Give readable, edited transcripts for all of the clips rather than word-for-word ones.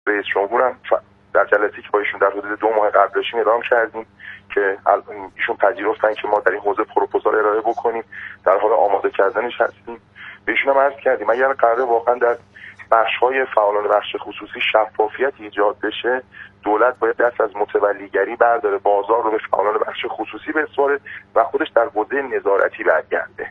رئیس جمهورم در جلسه‌ای که با ایشون در حدود 2 ماه قبل داشتیم اعلام کردیم که ایشون پذیرفتن که ما در این حوزه پروپوزال ارائه بکنیم، در حال آماده کردنش هستیم. به ایشون هم عرض کردیم اگر قراره واقعا در بخش‌های فعالان بخش خصوصی شفافیت ایجاد بشه، دولت باید دست از متولیگری برداره، بازار رو به فعالان بخش خصوصی بسپاره و خودش در حوزه نظارتی برگرده.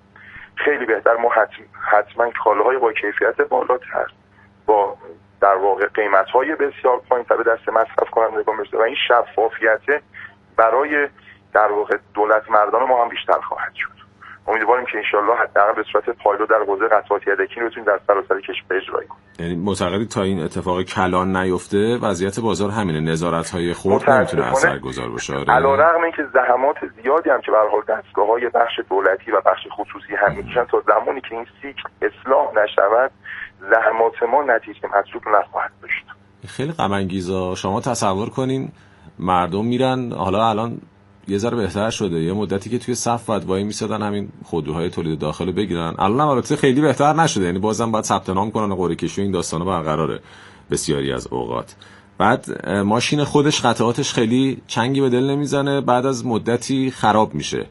خیلی بهتر ما حتما کالاهای با کیفیت بالاتر با در واقع قیمت‌های بسیار پایین‌تر به دست مصرف کنندگان برسه و این شفافیت برای در واقع دولت مردان ما هم بیشتر خواهد شد. امیدواریم که انشالله حداقل به صورت پایدار در حوزه قطعات یدکی رو بتونیم در سراسر کشور اجرا کنیم. یعنی معتقدی تا این اتفاق کلان نیفته وضعیت بازار همینه، نظارت‌های خرد نمیتونه اثرگذار باشه؟ علیرغم اینکه زحمات زیادی هم که به هر حال دستگاه‌های بخش دولتی و بخش خصوصی هم میکشن، تا زمانی که این سیکل اصلاح نشود زحمات ما نتیجه مطلوب نخواهد داشت. خیلی غم انگیزه. شما تصور کنین مردم میرن، حالا الان یه ذره بهتر شده، یه مدتی که توی صف وای میسادن همین خودروهای تولید داخل رو بگیرن، الان البته خیلی بهتر نشده، یعنی بازم باید ثبت نام کنن و قرعه کشی این داستانا برقراره بسیاری از اوقات. بعد ماشین خودش قطعاتش خیلی چنگی به دل نمیزنه، بعد از مدتی خراب میشه.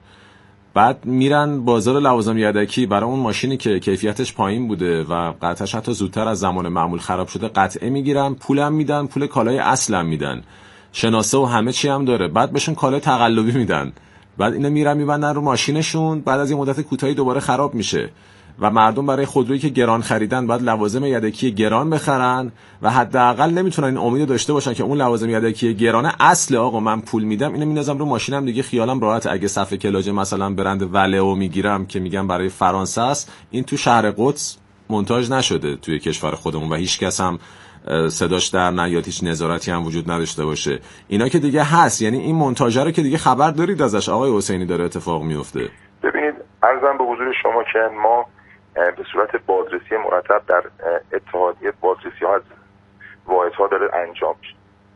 بعد میرن بازار لوازم یدکی برای اون ماشینی که کیفیتش پایین بوده و قطعش حتی زودتر از زمان معمول خراب شده قطعه میگیرن، پولم میدن، پول کالای اصلم میدن، شناسه و همه چی هم داره، بعد بهشون کالای تقلبی میدن، بعد اینا میرن میبندن رو ماشینشون، بعد از یه مدت کوتاهی دوباره خراب میشه و مردم برای خودرویی که گران خریدن بعد لوازم یدکی گران بخرن و حداقل نمیتونن این امید داشته باشن که اون لوازم یدکی گرانه اصل آقا من پول میدم، اینو میندازم رو ماشینم دیگه خیالم راحت، اگه صفحه کلاژه مثلا برند ولئو میگیرم که میگم برای فرانسه است، این تو شهر قدس مونتاژ نشده توی کشور خودمون و هیچ کس هم صداش در نیاد، هیچ نظارتی هم وجود نداشته باشه. اینا که دیگه هست، یعنی این مونتاژه رو که دیگه خبر دارید ازش آقای حسینی داره اتفاق میفته. ببینید عرضم به حضور شما که ما به صورت بازرسی مرتب در اتحادیه بازرسی ها از واحدها داره انجام میشه،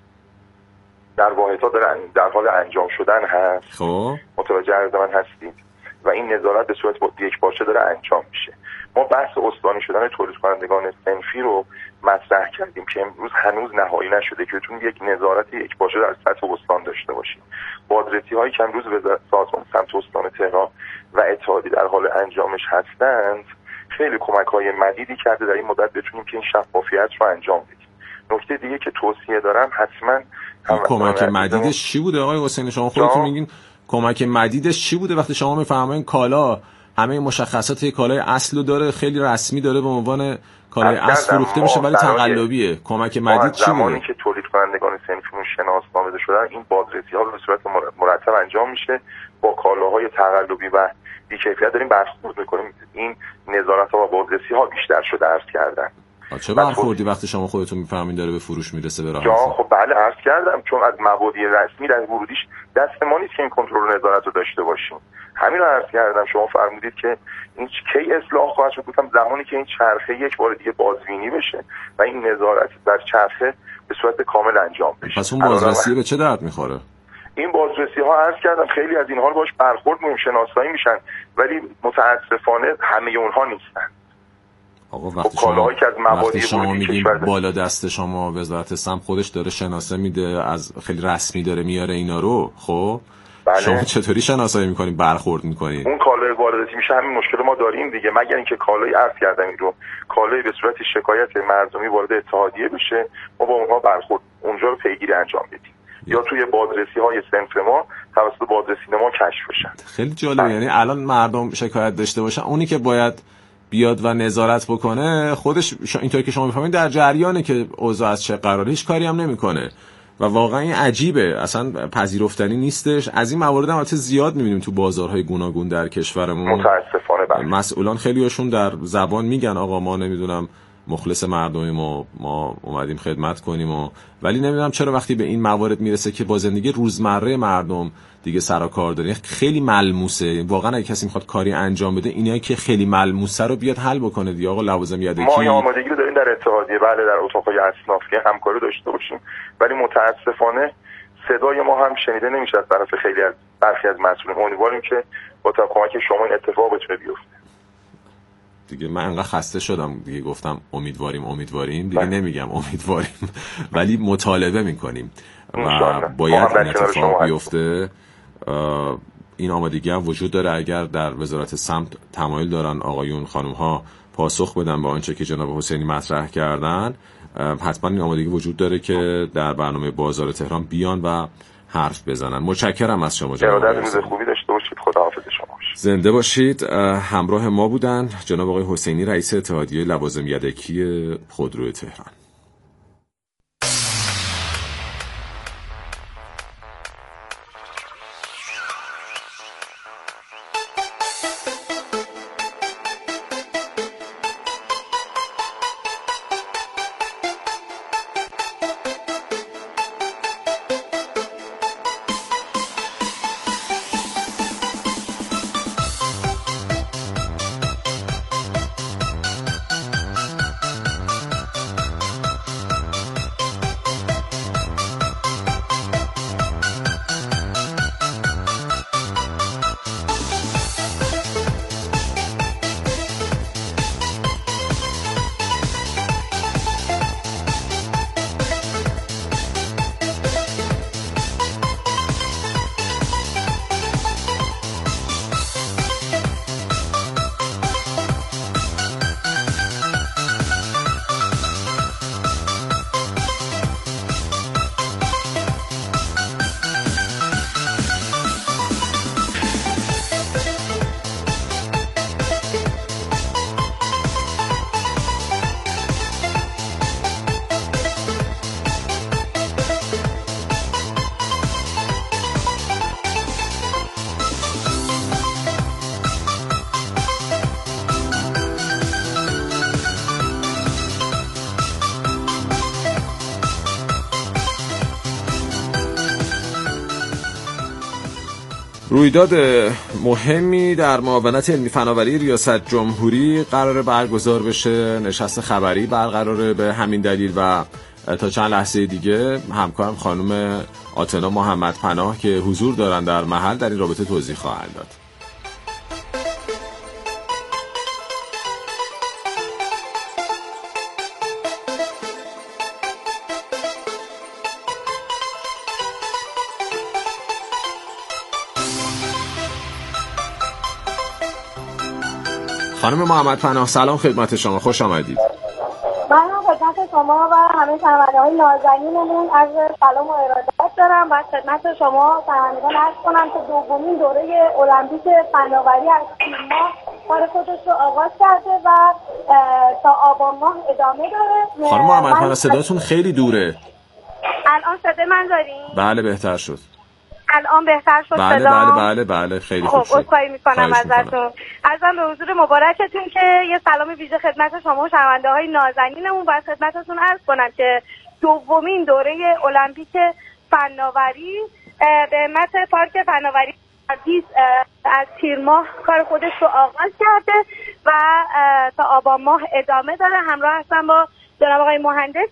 در واحدها داره در حال انجام شدن هست. خب متوجه عرض من هستید و این نظارت به صورت یک پارچه داره انجام میشه. ما بحث استانی شدن تولید کنندگان صنفی رو مطرح کردیم که امروز هنوز نهایی نشده که بتونیم یک نظارت یک پارچه در سطح استان داشته باشیم. بازرسی هایی که امروز به سازمان سمت استان تهران و اتحادیه در حال انجامش هستند خیلی کمک های مدیدی کرده در این مدت بتونیم که این شفافیت رو انجام بدیم. نکته دیگه که توصیه دارم حتما کمک مدیدش چی بوده آقای حسینی؟ شما خودتون میگین کمک مدیدش چی بوده وقتی شما میفرمایید کالا همه مشخصات کالای اصل رو داره، خیلی رسمی داره به عنوان کالای اصل فروخته میشه ولی تقلبیه، کمک مدید چی بوده؟ زمانی که تولید کنندگان صنفیمون شناسنامه شدن این بازرسی ها به صورت مرتب انجام میشه، با کالاهای تقلبی و بی‌کیفیت داریم برخورد میکنیم. این نظارت ها و بازرسی ها بیشتر شده عرض کردن. چه برخوردی وقتی شما خودتون میفهمین داره به فروش میرسه به راحتی؟ خب بله عرض کردم، چون از مبادی رسمی در ورودیش دست ما نیست که این کنترل و نظارت رو داشته باشیم. همین رو عرض کردم. شما فرمودید که این کی اصلاح خواهد شد، گفتم زمانی که این چرخه یک بار دیگه بازبینی بشه و این نظارت بر چرخه به صورت کامل انجام بشه. پس اون بازرسی به چه درد میخوره؟ این بازرسی ها عرض کردم خیلی از اینها رو باش برخورد می‌کنیم، شناسایی میشن، ولی متاسفانه همه اونها نیستن. آقا وقتی شما میگین بالا دست شما وزارت سمت خودش داره شناسه میده، از خیلی رسمی داره میاره اینا رو، خب بله. شما چطوری شناسایی میکنین، برخورد میکنین؟ اون کالای وارداتی میشه، همین مشکل ما داریم دیگه، مگر اینکه کالای عرض کردم این رو کالای به صورت شکایت مردمی وارد اتحادیه بشه، ما با اونها برخورد اونجا رو پیگیری انجام بدیم یا توی بازرسی های صنف ما توسط بازرسی ما کشف بشن. خیلی جالبه. یعنی الان مردم شکایت داشته باشن، اونی که باید بیاد و نظارت بکنه خودش اینطوری که شما میفهمید در جریانه که اوضاع از چه قراره، هیچ کاری هم نمیکنه و واقعا این عجیبه، اصلا پذیرفتنی نیستش. از این موارد هم البته زیاد میبینیم تو بازارهای گوناگون در کشورمون. متاسفانه بله. مسئولان خیلیاشون در زبان میگن آقا ما نمیدونم مخلص مردمیم و ما اومدیم خدمت کنیم ولی نمیدونم چرا وقتی به این موارد میرسه که با زندگی روزمره مردم دیگه سر و کار داره، خیلی ملموسه. واقعا اگه کسی میخواد کاری انجام بده اینایی که خیلی ملموسه رو بیاد حل بکنه دیگه. آقا لوازم یدکی ما آمادگی رو داریم در اتحادیه، بله، در اتاق‌های اصناف که همکاری داشته باشیم، ولی متاسفانه صدای ما هم شنیده نمیشه از طرف خیلی از برخی از مسئولین. امیدواریم که با کمک شما این اتفاق بتونه بیفته. دیگه من انقدر خسته شدم دیگه، گفتم امیدواریم دیگه نمیگم امیدواریم ولی مطالبه میکنیم و باید این اتفاق بیفته. این آمادگی هم وجود داره. اگر در وزارت سمت تمایل دارن آقایون خانم ها پاسخ بدن با آنچه که جناب حسینی مطرح کردن، حتما این آمادگی وجود داره که در برنامه بازار تهران بیان و حرف بزنن. متشکرم از شما جناب. روز خوبی داشته باشید. خداحافظ شما. زنده باشید. همراه ما بودن جناب آقای حسینی، رئیس اتحادیه لوازم یدکی خودرو تهران. رویداد مهمی در معاونت علمی فناوری ریاست جمهوری قرار برگزار بشه. نشست خبری برقراره به همین دلیل و تا چند لحظه دیگه همکارم خانم آتنا محمد پناه که حضور دارن در محل در این رابطه توضیح خواهند داد. خانم محمد پناه سلام خدمت شما، خوش آمدید. من خدمت شما و همه شنونده‌های نازنینمون عرض سلام و ارادت دارم و خدمت شما شنوندگان عرض کنم که دومین دوره المپیک فناوری از تیر ماه کار خودش رو آغاز کرده و تا آبان ماه ادامه داره. خانم محمد پناه صداتون خیلی دوره. الان صدای من دارین؟ بله بهتر شد. الان بهتر شد صدا؟ بله خیلی خوب شد. عذرخواهی میکنم ازتون. عرضم به حضور مبارکتون که یه سلام ویژه خدمت شما شنونده‌های نازنینمون و خدمتتون عرض کنم که دومین دوره المپیک فناوری به همت پارک فناوری از تیر ماه کار خودش رو آغاز کرده و تا آبان ماه ادامه داره. همراه هستم با جناب آقای مهندس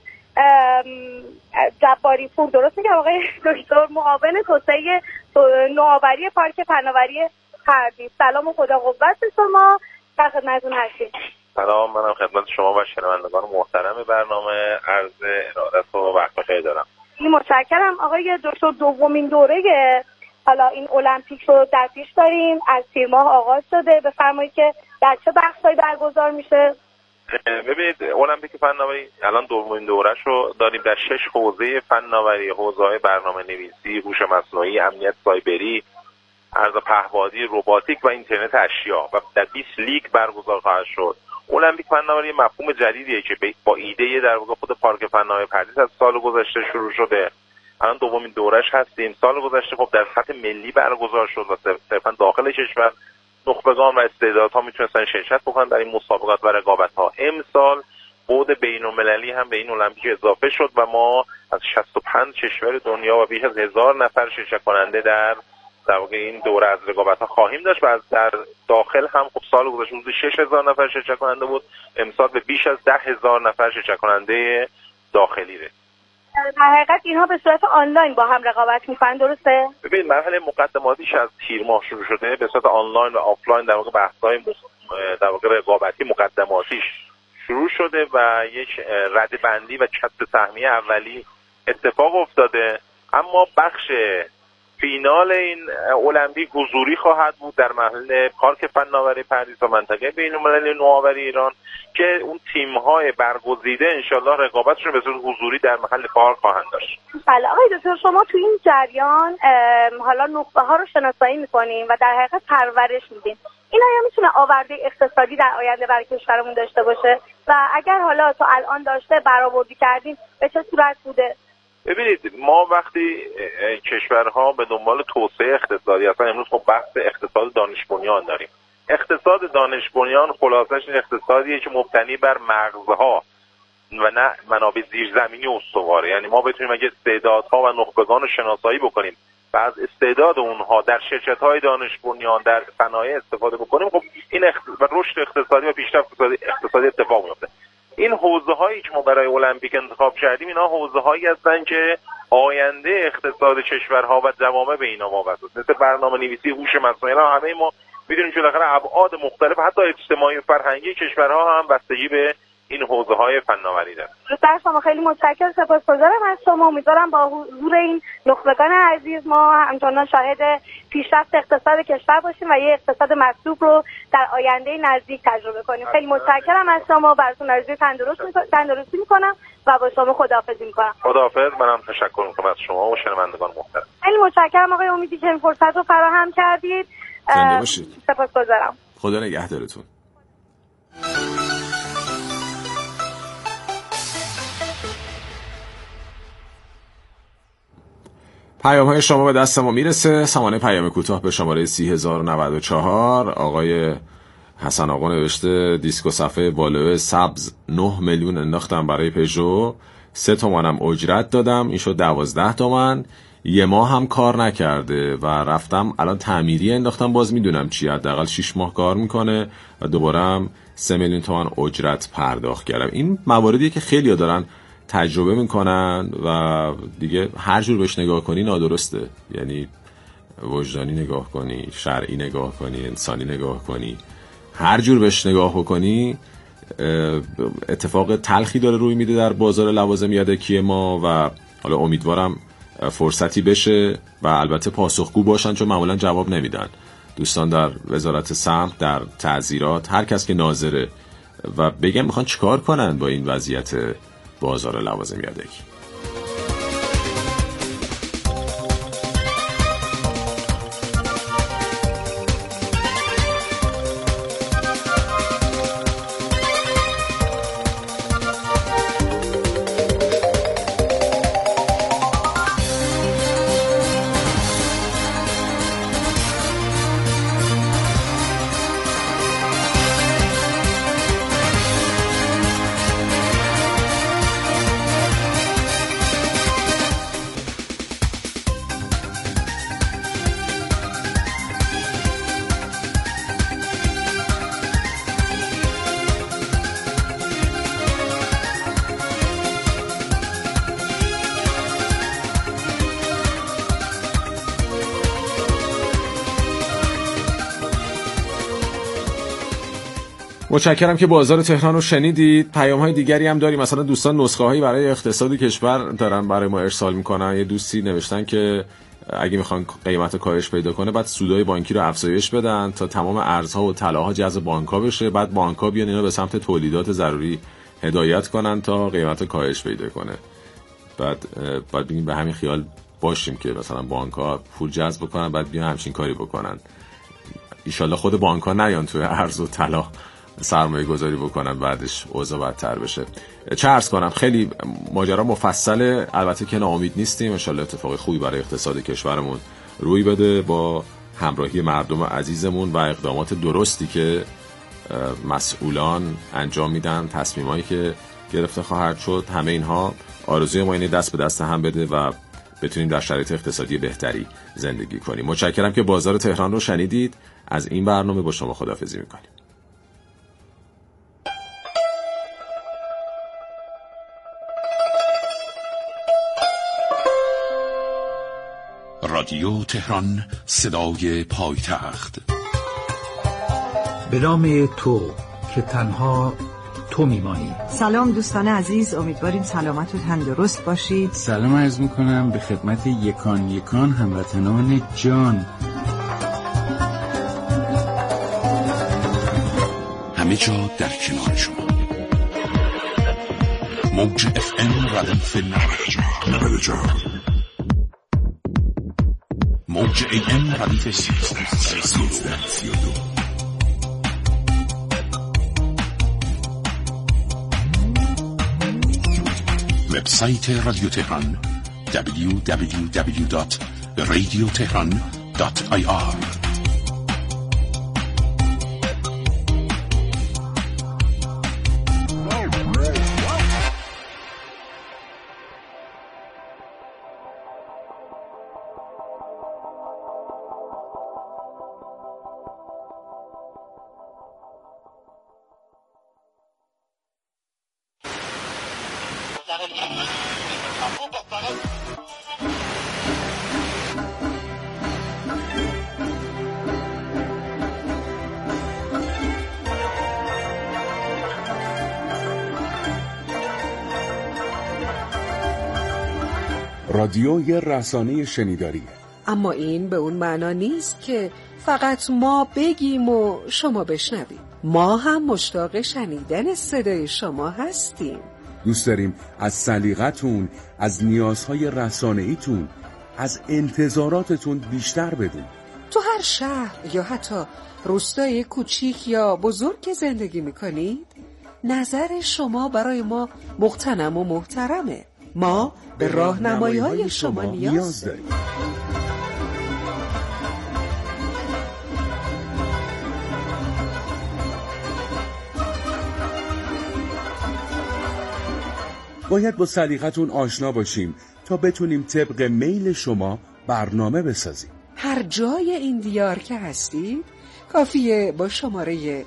جباری پور، درست میگم آقای دکتر، معاون توسعه نوآوری پارک فناوری خردی. سلام و خدا قوت شما، در خدمتتون هستیم. سلام، منم خدمت شما و شنوندگان محترم برنامه عرض ارادت و وقت بخیر دارم. متشکرم آقای دکتر. دومین دوره حالا این المپیک رو در پیش داریم، از تیر ماه آغاز شده. بفرمایید که در چه بخش‌هایی برگزار میشه؟ ببینید المپیک فناوری الان دومین دوره‌ش رو داریم در 6 حوزه فناوری، حوزه‌های برنامه‌نویسی، هوش مصنوعی، امنیت سایبری، ارز پهپادی، رباتیک و اینترنت اشیا و در 20 لیگ برگزار خواهد شد. المپیک فناوری مفهوم جدیدیه که با ایده در واقع خود پارک فناوری پردیس از سال گذشته شروع شده. الان دومین دوره‌اش هستیم. سال گذشته خب در سطح ملی برگزار شد و صرفا داخل کشور نخبگان و استعدادها میتونستن شرکت بکنن در این مسابقات و رقابت‌ها. امسال بعد بین‌المللی هم به این المپیک اضافه شد و ما از 65 کشور دنیا و بیش از 1000 نفر شرکت کننده در واقع این دوره از رقابت‌ها خواهیم داشت و از در داخل هم خب سال گذشته حدود 6000 نفر شرکت کننده بود، امسال به بیش از 10000 نفر شرکت کننده داخلی رسید. در حقیقت اینها به صورت آنلاین با هم رقابت می‌کنن، درسته؟ ببین مرحله مقدماتیش از تیر ماه شروع شده، به صورت آنلاین و آفلاین در واقع بحث‌های در واقع رقابتی مقدماتیش شروع شده و یک رده‌بندی و کسب سهمیه اولی اتفاق افتاده، اما بخش فینال این المپیک حضوری خواهد بود در محل پارک فناوری پردیس و منطقه بین‌المللی نوآوری ایران که اون تیم‌های برگزیده انشالله رقابتشون به صورت حضوری در محل پارک خواهند داشت. بله آقای دکتر، شما تو این جریان حالا نخبه ها رو شناسایی می‌کنین و در حقیقت پرورش میدین. این آیا میتونه آورده اقتصادی در آینده برای کشورمون داشته باشه و اگر حالا تا الان داشته برآوردی کردین به چه صورت بوده؟ ببینید ما وقتی کشورها به دنبال توسعه اقتصادی هستن، امروز خب بحث اقتصاد دانش بنیان داریم. اقتصاد دانش بنیان خلاصش اقتصادیه که مبتنی بر مغزها و نه منابع زیرزمینی استواره. یعنی ما بتونیم اگه استعدادها و نخبگان رو شناسایی بکنیم و از استعداد اونها در شرکت‌های دانش بنیان در صنایع استفاده بکنیم، خب این رشد اقتصادی و پیشرفت اقتصادی اتفاق میفته. این حوزه‌هایی که ما برای المپیک انتخاب کردیم اینا حوزه‌هایی هستن که آینده اقتصاد کشورها و جوامع به اینا وابسته است. مثل برنامه‌نویسی، هوش مصنوعی، همه ما می‌دونیم که بالاخره ابعاد مختلف حتی اجتماعی و فرهنگی کشورها هم بستگی به این حوزه‌های فناوری داره. در شما خیلی متشکرم، سپاسگزارم از شما. امیدوارم با حضور این نخبگان عزیز ما همچنان شاهد پیشرفت اقتصاد کشور باشیم و یه اقتصاد مطلوب رو در آینده نزدیک تجربه کنیم. خیلی متشکرم از شما، براتون آرزوی تندرستی می‌کنم و با شما خداحافظی می‌کنم. خداحافظ. منم تشکر می‌کنم از شما و شنوندگان محترم. خیلی متشکرم آقای امیدی که این فرصت رو فراهم کردید. سپاسگزارم. خدا نگهدارتون. پیام های شما به دست ما میرسه. سامانه پیام کوتاه به شماره 30094. آقای حسن آقا نوشته دیسکو صفحه بالای سبز 9 میلیون انداختم برای پژو، 3 تومنم اجرت دادم، این شد 12 تومن. یه ماه هم کار نکرده و رفتم الان تعمیری انداختم، باز میدونم چی، حداقل 6 ماه کار میکنه و دوباره هم 3 میلیون تومان اجرت پرداخت کردم. این مواردیه که خیلی‌ها دارن تجربه میکنن و دیگه هر جور بهش نگاه کنی نادرسته. یعنی وجدانی نگاه کنی، شرعی نگاه کنی، انسانی نگاه کنی، هر جور بهش نگاه بکنی اتفاق تلخی داره روی میده در بازار لوازم یدکی ما و حالا امیدوارم فرصتی بشه و البته پاسخگو باشن، چون معمولا جواب نمیدن دوستان در وزارت سمت، در تعزیرات، هر کس که ناظره و بگم میخوان چیکار کنن با این وضعیت بازار لوازم یدکی. متشکرم که بازار تهران رو شنیدید. پیام‌های دیگری هم داریم، مثلا دوستان نسخه‌هایی برای اقتصاد کشور دارن برای ما ارسال میکنن. یه دوستی نوشتن که اگه میخوان قیمت کاهش پیدا کنه بعد سودای بانکی رو افزایش بدن تا تمام ارزها و طلاها جذب بانک‌ها بشه، بعد بانک‌ها بیان اینا به سمت تولیدات ضروری هدایت کنن تا قیمت کاهش پیدا کنه. بعد ببینیم به همین خیال باشیم که مثلا بانک‌ها پول جذب کنن بعد بیان همچین کاری بکنن. ان شاءالله خود بانک‌ها نیان توی ارز و طلا سرمایه گذاری بکنن بعدش اوضاع بدتر بشه. چه عرض کنم، خیلی ماجرا مفصله، البته که ناامید نیستیم، ان شاءالله اتفاق خوبی برای اقتصاد کشورمون روی بده با همراهی مردم عزیزمون و اقدامات درستی که مسئولان انجام میدن، تصمیمایی که گرفته خواهد شد. همه اینها آرزوی ما اینه دست به دست هم بده و بتونیم در شرایط اقتصادی بهتری زندگی کنیم. متشکرم که بازار تهران رو شنیدید. از این برنامه با شما خداحافظی میکنیم. رادیو تهران، صدای پایتخت، به نام تو که تنها تو میمانی. سلام دوستان عزیز، امیدواریم سلامت و تندرست باشید. سلام عرض میکنم به خدمت یکان یکان هموطنان جان. همه جا در کنار شما. موج FM ردیف 90. موج AM ردیف 1332. وبسایت رادیو تهران www.radiotehran.ir. رادیو یه رسانه شنیداریه، اما این به اون معنا نیست که فقط ما بگیم و شما بشنوید. ما هم مشتاق شنیدن صدای شما هستیم. دوست داریم از سلیقتون، از نیازهای رسانه‌ایتون، از انتظاراتتون بیشتر بدون. تو هر شهر یا حتی روستای کوچیک یا بزرگ که زندگی میکنید، نظر شما برای ما مغتنم و محترمه. ما به راهنمایی‌های شما نیاز داریم. باید با سلیقتون آشنا باشیم تا بتونیم طبق میل شما برنامه بسازیم. هر جای این دیار که هستید کافیه با شماره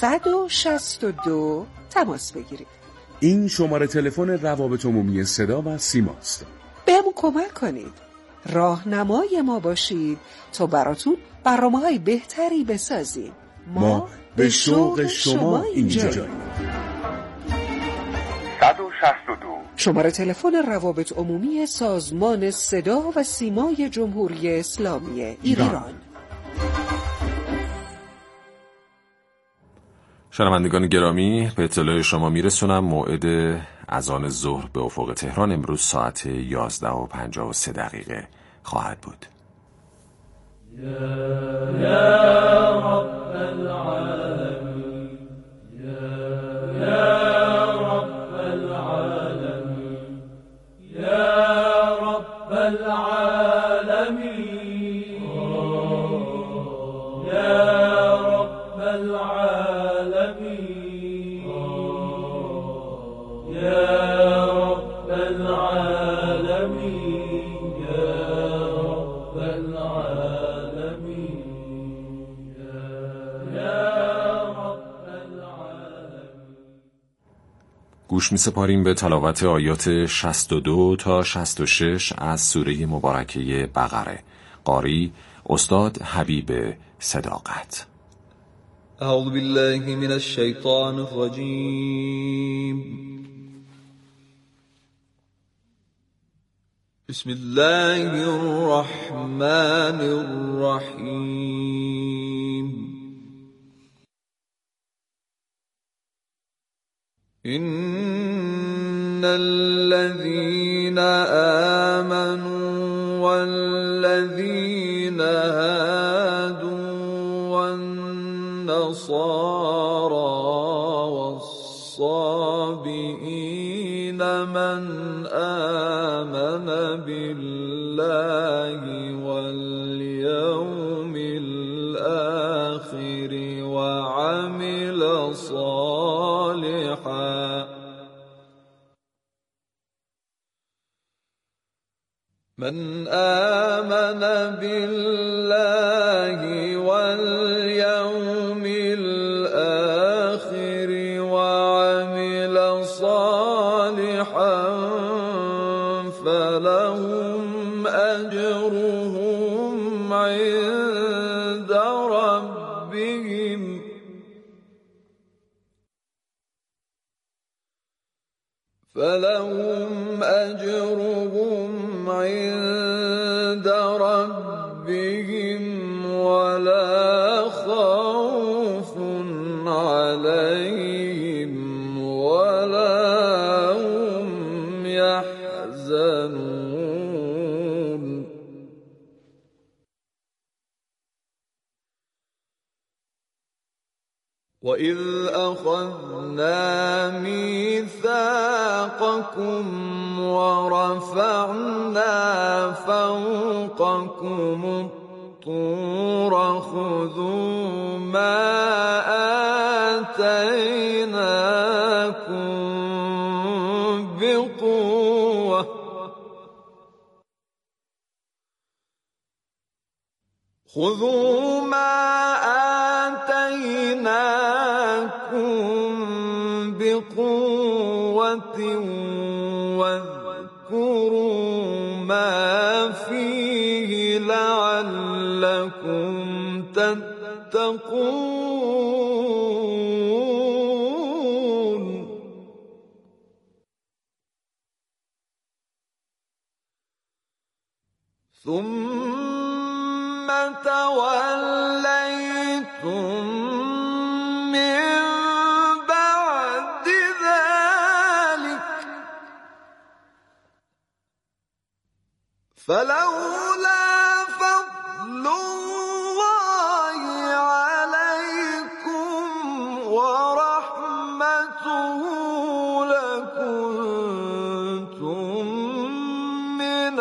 162 تماس بگیرید. این شماره تلفن روابط عمومی صدا و سیماست. بهمون کمک کنید، راهنمای ما باشید تا براتون برنامه‌های بهتری بسازیم. ما به شوق شما اینجاییم. 162 شماره تلفن روابط عمومی سازمان صدا و سیمای جمهوری اسلامی ایران. شنوندگان گرامی، به اطلاع شما میرسونم موعد اذان ظهر به افق تهران امروز ساعت 11:53 خواهد بود. یا رب العالمین، یا رب العالمین، یا رب العالمین، یا رب العالمین، یا رب العالمین، یا رب العالمین. گوش می سپاریم به تلاوت آیات 62 تا 66 از سوره مبارکه بقره. قاری استاد حبیب صداقت. اعوذ بالله من الشیطان الرجیم. بسم الله الرحمن الرحیم. إن الذين آمنوا والذين هادوا والنصارى والصابئين من آمن بالله واليوم الآخر وعمل صالحا من آمن بالله واليوم الآخر وعمل صالحا فلهم أجرهم عند ربهم فلهم أجرهم عند ربهم ولا خوف عليهم ولا هم يحزنون. وَإِذْ أَخَذْنَا مِيثَاقَكُمْ وَرَفَعْنَا فَوْقَكُمُ الطُّورَ خُذُوا مَا آتَيْنَاكُمْ بِقُوَّةٍ خُذُوا مَا بقوة واذكروا ما فيه لعلكم تتقون. ثم توليتم فلولا فضل الله عليكم ورحمته لكنتم من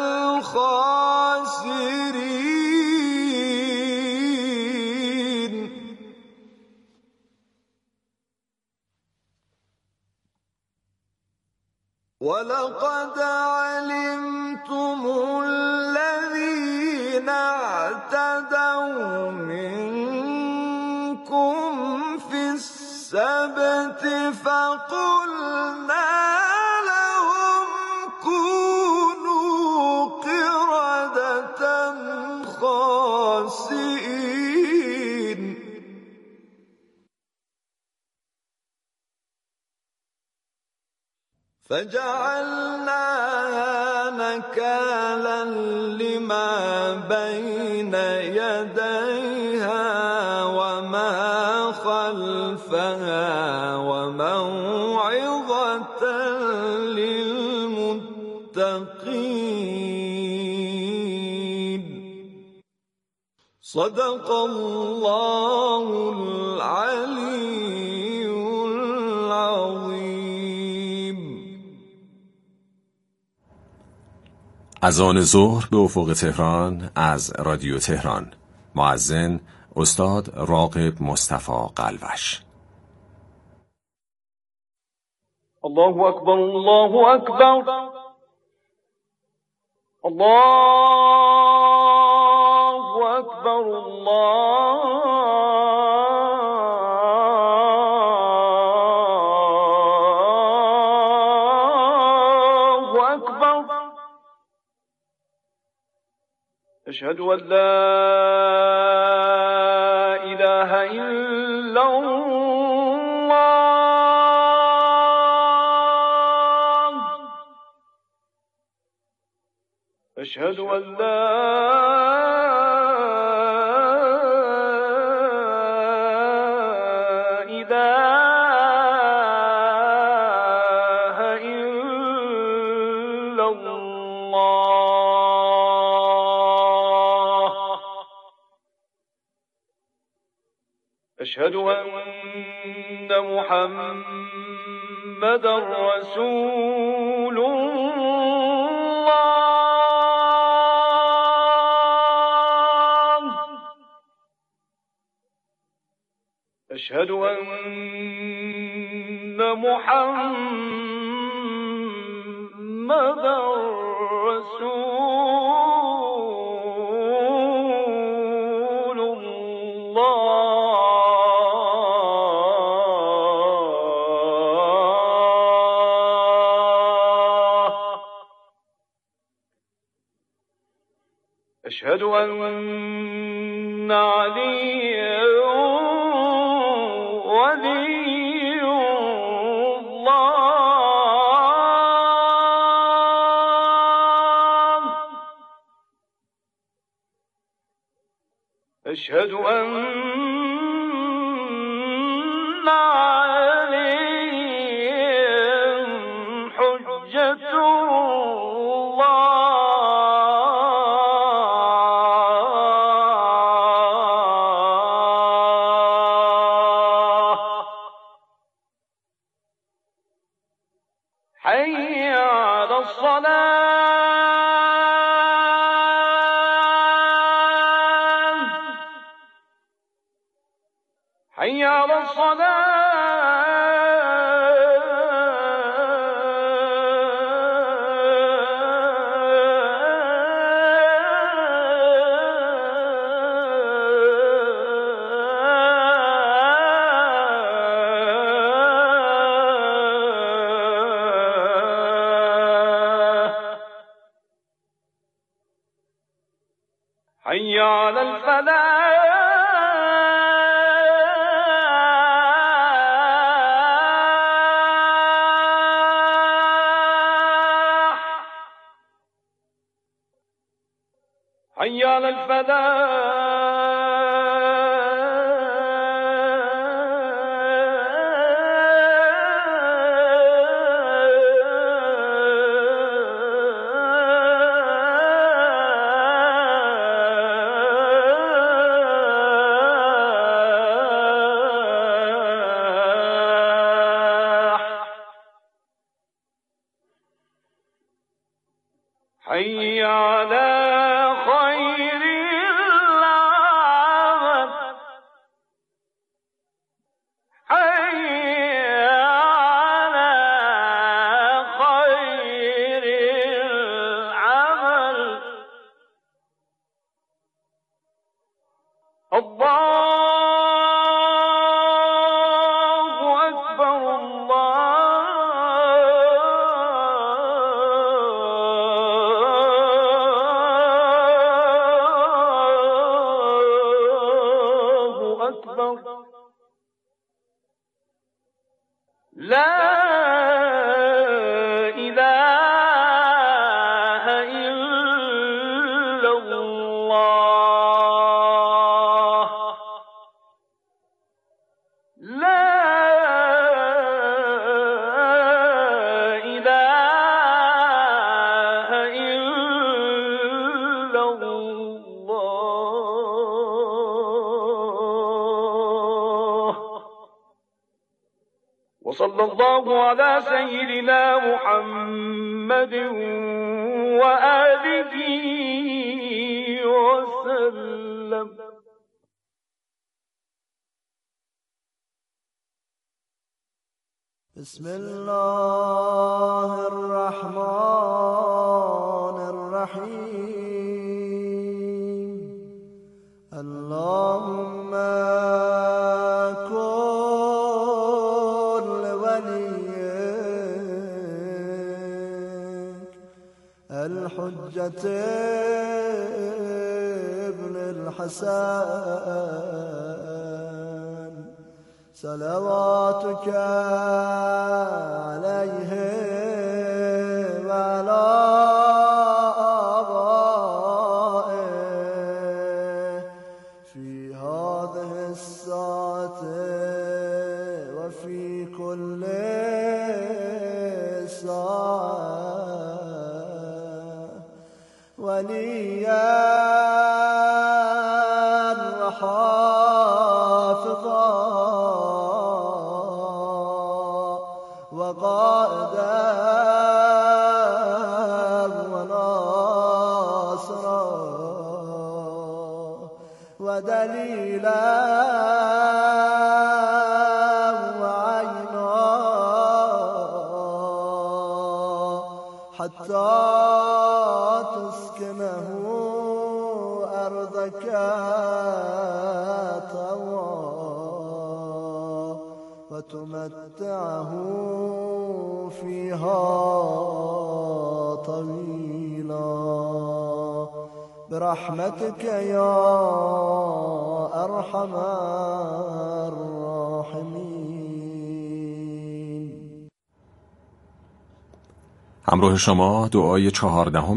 الخاسرين. ولقد علمتم الذين اعتدوا منكم في السبت فقلنا لهم كونوا قردة خاسئين. فجعلناها نكالا لما بين يديها وما خلفها وموعظة للمتقين. صدق الله العلي العظيم. اذان ظهر به افق تهران از رادیو تهران. مؤذن استاد راغب مصطفی قلوش. الله اکبر الله اکبر الله اکبر الله اکبر. أشهد أن لا إله إلا الله. أشهد أن لا إله إلا الله. أشهد أن محمدا رسول الله. أشهد أن محمدا رسول الله. أشهد أن عليا ولي الله. أشهد أن عليهم حجة الله حي على الصلاة حي على حي على الفلاح حي على حي على خير العمل حي على خير العمل الله أكبر لا إله إلا الله لا إله إلا الله وصلى الله على سيدنا محمد وآله وسلم. بسم الله الرحمن الرحيم. اللهم كن لوليك الحجة ابن الحسن صلواتك عليه وعلى آبائه في هذه الساعة وفي كل ساعة وليا وحافظا وقائدا وناصرا ودليلا وعينا حتى تسكنه أرضك وتمتعه فيها طويلا برحمتك يا أرحم الراحمين. همراه شما دعای 14